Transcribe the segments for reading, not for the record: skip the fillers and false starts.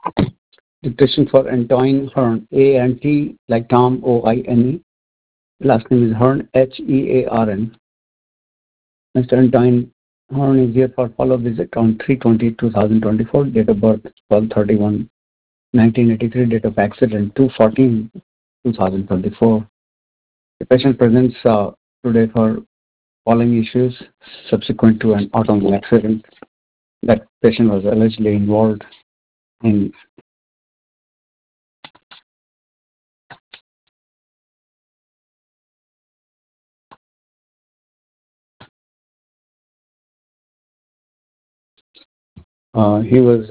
Dictation for Antoine Hearn, A-N-T, like Tom, O-I-N-E. Last name is Hearn, H-E-A-R-N. Mr. Antoine Hearn is here for follow visit on 3/20/2024. Date of birth 12/31/1983. Date of accident 2/14/2024. The patient presents today for following issues subsequent to an automobile accident. That patient was allegedly involved in he was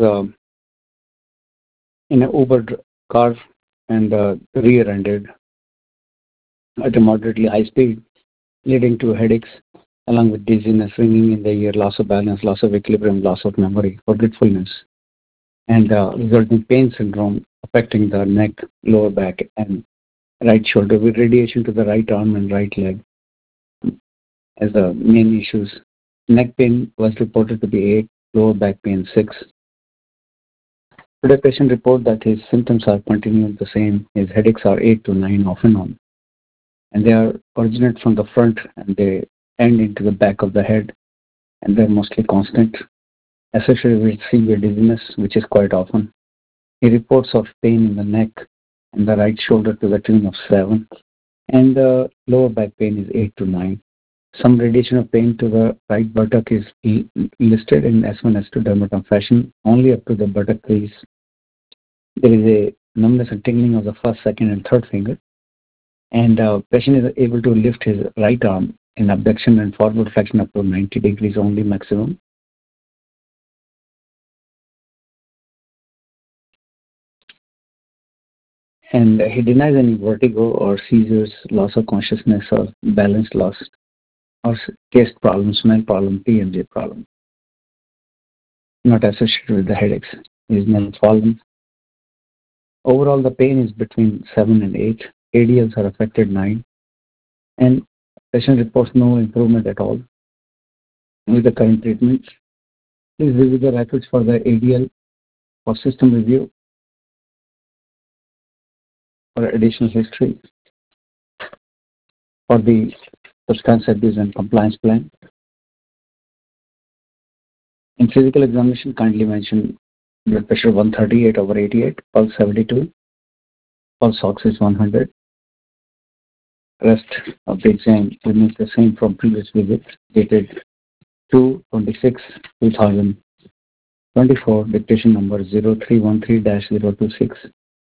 in an Uber car and rear-ended at a moderately high speed, leading to headaches along with dizziness, ringing in the ear, loss of balance, loss of equilibrium, loss of memory, forgetfulness, and resulting pain syndrome affecting the neck, lower back, and right shoulder with radiation to the right arm and right leg as the main issues. Neck pain was reported to be 8, lower back pain 6. Today, patient report that his symptoms are continuing the same. His headaches are 8 to 9 off and on, and they are originate from the front and they end into the back of the head, and they're mostly constant, associated with severe dizziness, which is quite often. He reports of pain in the neck and the right shoulder to the tune of 7, and the lower back pain is 8 to 9. Some radiation of pain to the right buttock is listed in S1, S2 dermatome fashion, only up to the buttock crease. There is a numbness and tingling of the first, second, and third finger, and patient is able to lift his right arm in abduction and forward flexion up to 90 degrees only maximum. And he denies any vertigo or seizures, loss of consciousness or balance loss, or taste problem, smell problem, PMJ problem. Not associated with the headaches. He is metformin. Overall, the pain is between 7 and 8. ADLs are affected 9. And patient reports no improvement at all with the current treatment. Please visit the records for the ADL for system review for additional history for the substance abuse and compliance plan. In physical examination, kindly mention blood pressure 138/88, pulse 72, pulse ox is 100. Rest of the exam remains the same from previous visit, dated 2/26/2024, dictation number 0313-026.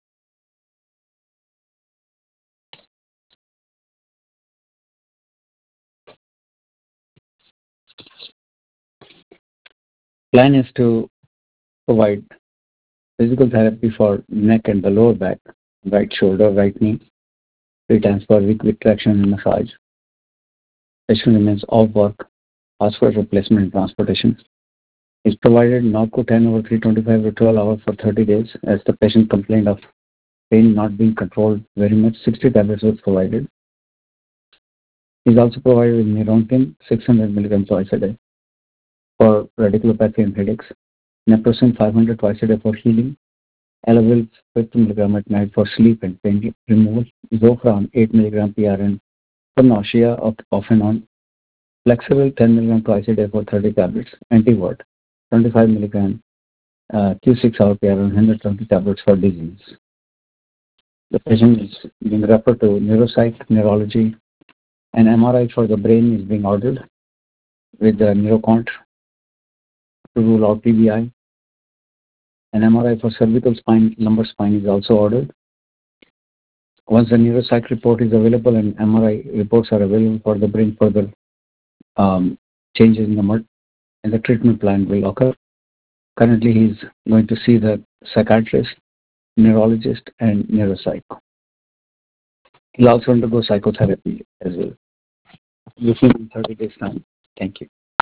Plan is to provide physical therapy for neck and the lower back, right shoulder, right knee, 3 times per week with traction and massage. Patient remains off work, phosphorus replacement and transportation. Is provided Norco 10/325 or 12 hours for 30 days as the patient complained of pain not being controlled very much. 60 tablets were provided. Is also provided with Neurontin 600 mg twice a day for radiculopathy and headaches. Naproxen 500 twice a day for healing. Elavil 50 mg at night for sleep and pain removal. Zofran 8 mg PRN for nausea off and on. Flexible 10 mg twice a day for 30 tablets. Antivert 25 mg Q6-hour PRN 120 tablets for disease. The patient is being referred to neuropsych, neurology. An MRI for the brain is being ordered with the neurocont to rule out TBI. An MRI for cervical spine, lumbar spine is also ordered. Once the neuropsych report is available and MRI reports are available for the brain, further changes in the treatment plan will occur. Currently, he is going to see the psychiatrist, neurologist, and neuropsych. He'll also undergo psychotherapy as well. Within 30 days' time. Thank you.